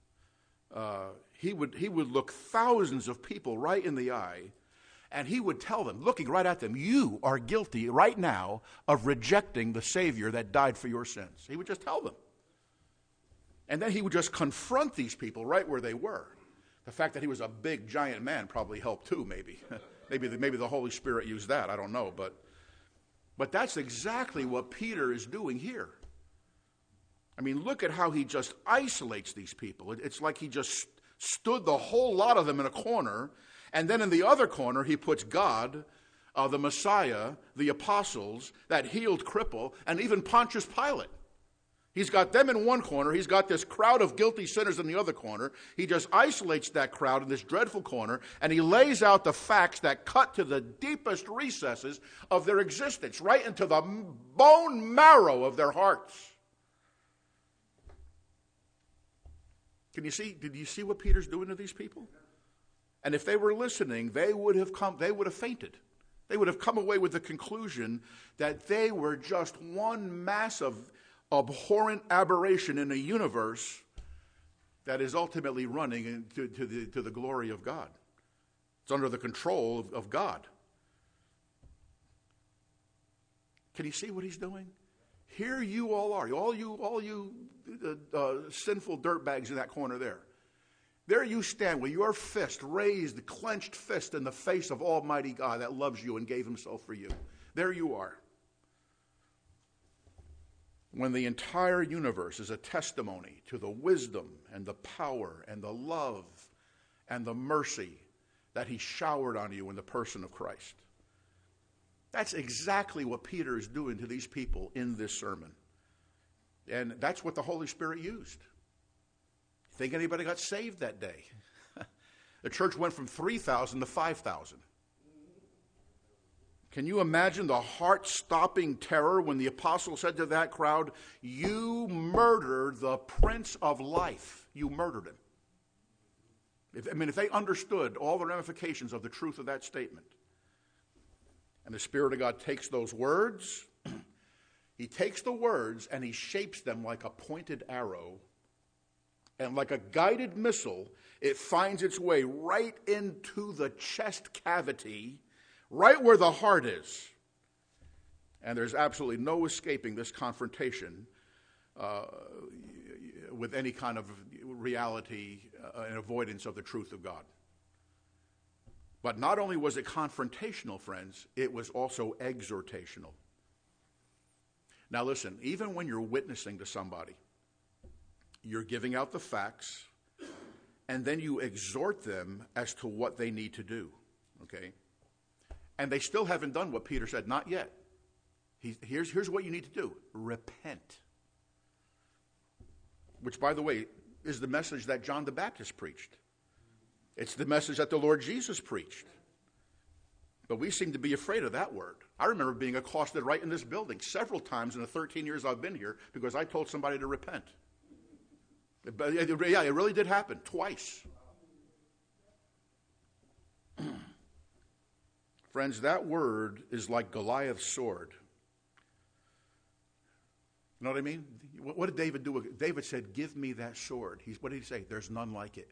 he would look thousands of people right in the eye, and he would tell them, looking right at them, you are guilty right now of rejecting the Savior that died for your sins. He would just tell them. And then he would just confront these people right where they were. The fact that he was a big, giant man probably helped too, maybe. maybe the Holy Spirit used that, I don't know. But that's exactly what Peter is doing here. I mean, look at how he just isolates these people. It's like he just stood the whole lot of them in a corner, and then in the other corner he puts God, the Messiah, the apostles, that healed cripple, and even Pontius Pilate. He's got them in one corner. He's got this crowd of guilty sinners in the other corner. He just isolates that crowd in this dreadful corner, and he lays out the facts that cut to the deepest recesses of their existence, right into the bone marrow of their hearts. Did you see what Peter's doing to these people? And if they were listening, they would have fainted. They would have come away with the conclusion that they were just one massive, abhorrent aberration in a universe that is ultimately running to the glory of God. It's under the control of God. Can you see what he's doing? Here you all are, all you sinful dirtbags in that corner there. There you stand with your fist raised, clenched fist in the face of Almighty God that loves you and gave himself for you. There you are. When the entire universe is a testimony to the wisdom and the power and the love and the mercy that he showered on you in the person of Christ. That's exactly what Peter is doing to these people in this sermon. And that's what the Holy Spirit used. Think anybody got saved that day? The church went from 3,000 to 5,000. Can you imagine the heart-stopping terror when the apostle said to that crowd, you murdered the Prince of Life. You murdered him. If they understood all the ramifications of the truth of that statement. And the Spirit of God takes those words, he takes the words and he shapes them like a pointed arrow. And like a guided missile, it finds its way right into the chest cavity, right where the heart is. And there's absolutely no escaping this confrontation with any kind of reality and avoidance of the truth of God. But not only was it confrontational, friends, it was also exhortational. Now listen, even when you're witnessing to somebody, you're giving out the facts, and then you exhort them as to what they need to do, okay? And they still haven't done what Peter said, not yet. Here's what you need to do. Repent. which, by the way, is the message that John the Baptist preached. It's the message that the Lord Jesus preached. But we seem to be afraid of that word. I remember being accosted right in this building several times in the 13 years I've been here because I told somebody to repent. It really did happen twice. Friends, that word is like Goliath's sword. You know what I mean? What did David do? David said, give me that sword. What did he say? There's none like it.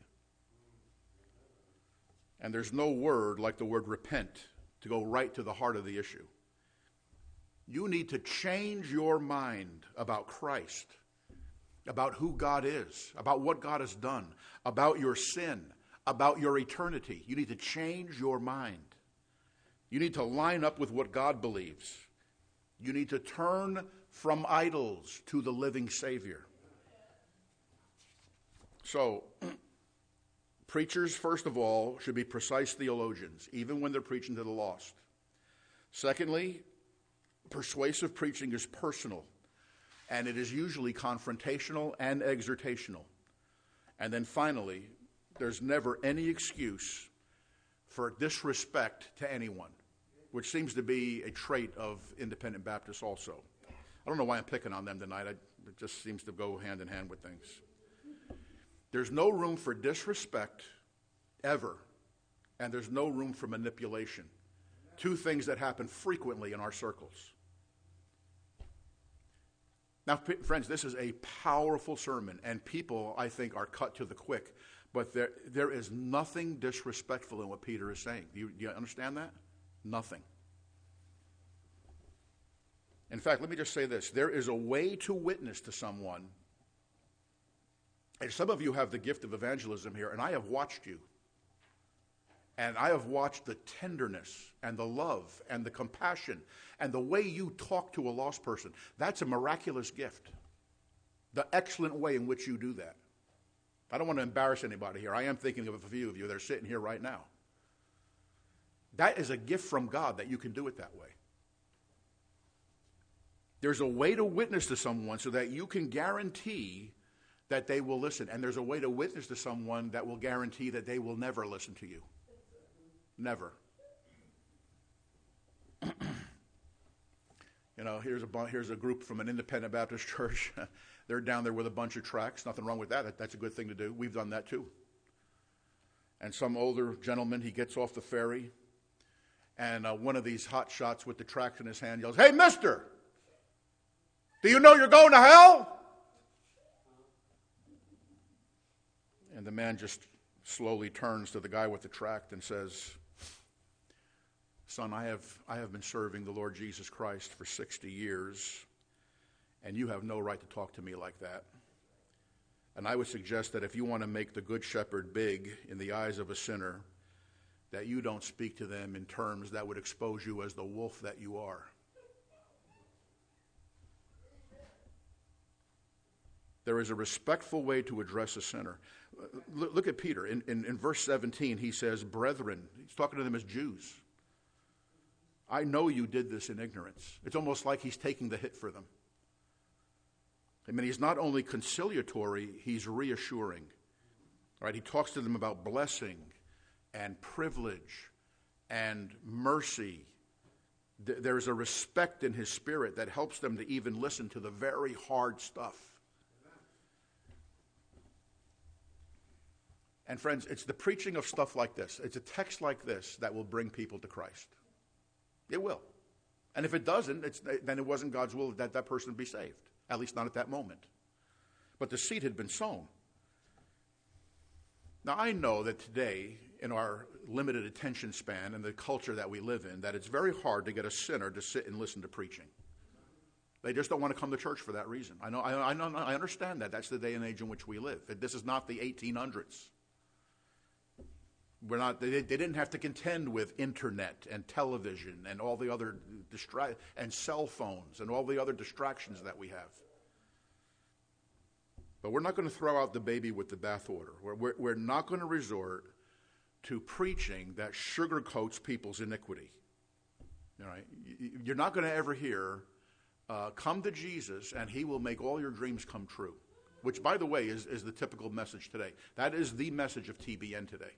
And there's no word like the word repent to go right to the heart of the issue. You need to change your mind about Christ, about who God is, about what God has done, about your sin, about your eternity. You need to change your mind. You need to line up with what God believes. You need to turn from idols to the living Savior. So, preachers, first of all, should be precise theologians, even when they're preaching to the lost. Secondly, persuasive preaching is personal, and it is usually confrontational and exhortational. And then finally, there's never any excuse for disrespect to anyone, which seems to be a trait of independent Baptists also. I don't know why I'm picking on them tonight. It just seems to go hand in hand with things. There's no room for disrespect ever, and there's no room for manipulation. Two things that happen frequently in our circles. Now, friends, this is a powerful sermon, and people, I think, are cut to the quick. But there is nothing disrespectful in what Peter is saying. Do you understand that? Nothing. In fact, let me just say this. There is a way to witness to someone. And some of you have the gift of evangelism here, and I have watched you. And I have watched the tenderness and the love and the compassion and the way you talk to a lost person. That's a miraculous gift. The excellent way in which you do that. I don't want to embarrass anybody here. I am thinking of a few of you that are sitting here right now. That is a gift from God that you can do it that way. There's a way to witness to someone so that you can guarantee that they will listen. And there's a way to witness to someone that will guarantee that they will never listen to you. Never. You know, here's a group from an independent Baptist church. They're down there with a bunch of tracts. Nothing wrong with that. That's a good thing to do. We've done that too. And some older gentleman, he gets off the ferry, and one of these hot shots with the tract in his hand yells, "Hey, mister, do you know you're going to hell?" And the man just slowly turns to the guy with the tract and says, "Son, I have been serving the Lord Jesus Christ for 60 years, and you have no right to talk to me like that. And I would suggest that if you want to make the Good Shepherd big in the eyes of a sinner, that you don't speak to them in terms that would expose you as the wolf that you are." There is a respectful way to address a sinner. Look at Peter. In verse 17, he says, "Brethren," he's talking to them as Jews, "I know you did this in ignorance." It's almost like he's taking the hit for them. I mean, he's not only conciliatory, he's reassuring. All right, he talks to them about blessing and privilege and mercy. There's a respect in his spirit that helps them to even listen to the very hard stuff. And friends, it's the preaching of stuff like this. It's a text like this that will bring people to Christ. It will. And if it doesn't, then it wasn't God's will that that person be saved. At least not at that moment. But the seed had been sown. Now, I know that today, in our limited attention span and the culture that we live in, that it's very hard to get a sinner to sit and listen to preaching. They just don't want to come to church for that reason. I understand that. That's the day and age in which we live. This is not the 1800s. They didn't have to contend with internet and television and all the other and cell phones and all the other distractions that we have. But we're not going to throw out the baby with the bathwater. We're not going to resort to preaching that sugarcoats people's iniquity. All right? You're not going to ever hear, "Come to Jesus and he will make all your dreams come true." which, by the way, is the typical message today. That is the message of TBN today.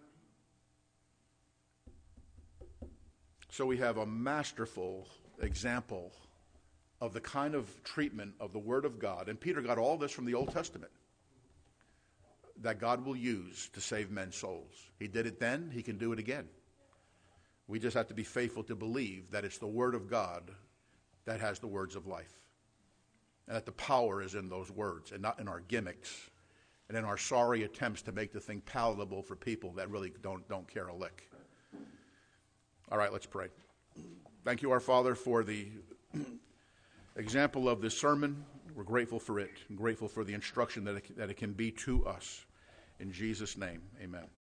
So we have a masterful example of the kind of treatment of the Word of God, and Peter got all this from the Old Testament, that God will use to save men's souls. He did it then, he can do it again. We just have to be faithful to believe that it's the Word of God that has the words of life, and that the power is in those words and not in our gimmicks and in our sorry attempts to make the thing palatable for people that really don't care a lick. All right, let's pray. Thank you, our Father, for the example of this sermon. We're grateful for it and grateful for the instruction that it can be to us. In Jesus' name, amen.